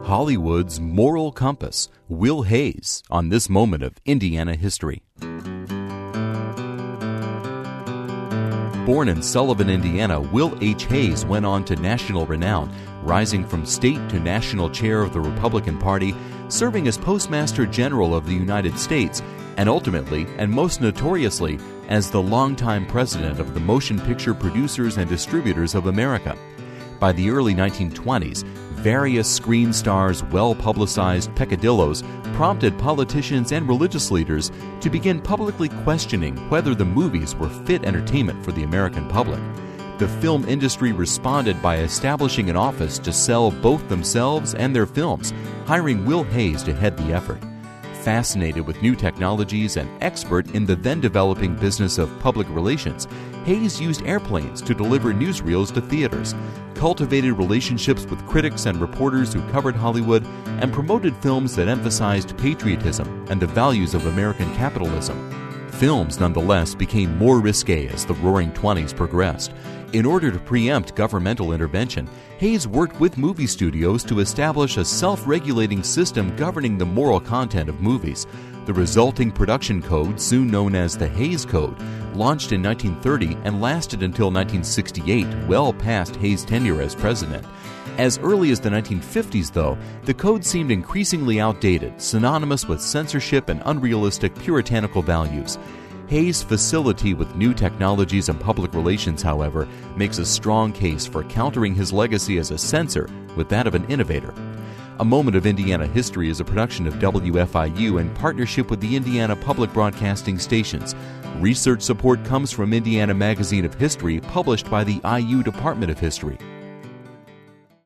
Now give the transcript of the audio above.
Hollywood's moral compass, Will Hays, on this moment of Indiana history. Born in Sullivan, Indiana, Will H. Hays went on to national renown, rising from state to national chair of the Republican Party, serving as Postmaster General of the United States, and ultimately, and most notoriously, as the longtime president of the Motion Picture Producers and Distributors of America. By the early 1920s, various screen stars' well-publicized peccadillos prompted politicians and religious leaders to begin publicly questioning whether the movies were fit entertainment for the American public. The film industry responded by establishing an office to sell both themselves and their films, hiring Will Hays to head the effort. Fascinated with new technologies and expert in the then-developing business of public relations, Hays used airplanes to deliver newsreels to theaters, cultivated relationships with critics and reporters who covered Hollywood, and promoted films that emphasized patriotism and the values of American capitalism. Films, nonetheless, became more risque as the Roaring Twenties progressed. In order to preempt governmental intervention, Hays worked with movie studios to establish a self-regulating system governing the moral content of movies. The resulting production code, soon known as the Hays Code, launched in 1930 and lasted until 1968, well past Hays' tenure as president. As early as the 1950s, though, the code seemed increasingly outdated, synonymous with censorship and unrealistic puritanical values. Hays' facility with new technologies and public relations, however, makes a strong case for countering his legacy as a censor with that of an innovator. A Moment of Indiana History is a production of WFIU in partnership with the Indiana Public Broadcasting Stations. Research support comes from Indiana Magazine of History, published by the IU Department of History.